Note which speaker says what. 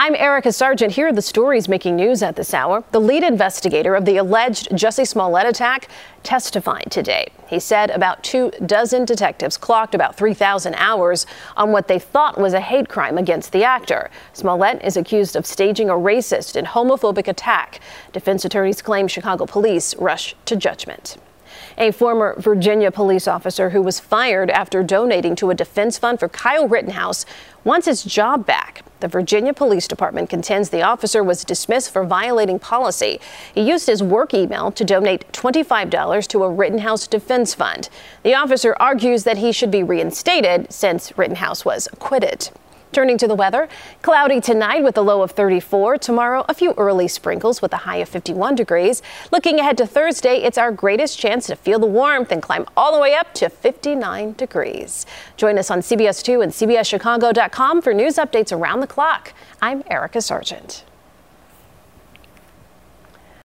Speaker 1: I'm Erica Sargent. Here are the stories making news at this hour. The lead investigator of the alleged Jussie Smollett attack testified today. He said about 24 detectives clocked about 3,000 hours on what they thought was a hate crime against the actor. Smollett is accused of staging a racist and homophobic attack. Defense attorneys claim Chicago police rushed to judgment. A former Virginia police officer who was fired after donating to a defense fund for Kyle Rittenhouse wants his job back. The Virginia Police Department contends the officer was dismissed for violating policy. He used his work email to donate $25 to a Rittenhouse defense fund. The officer argues that he should be reinstated since Rittenhouse was acquitted. Turning to the weather, cloudy tonight with a low of 34. Tomorrow, a few early sprinkles with a high of 51 degrees. Looking ahead to Thursday, it's our greatest chance to feel the warmth and climb all the way up to 59 degrees. Join us on CBS 2 and CBSChicago.com for news updates around the clock. I'm Erica Sargent.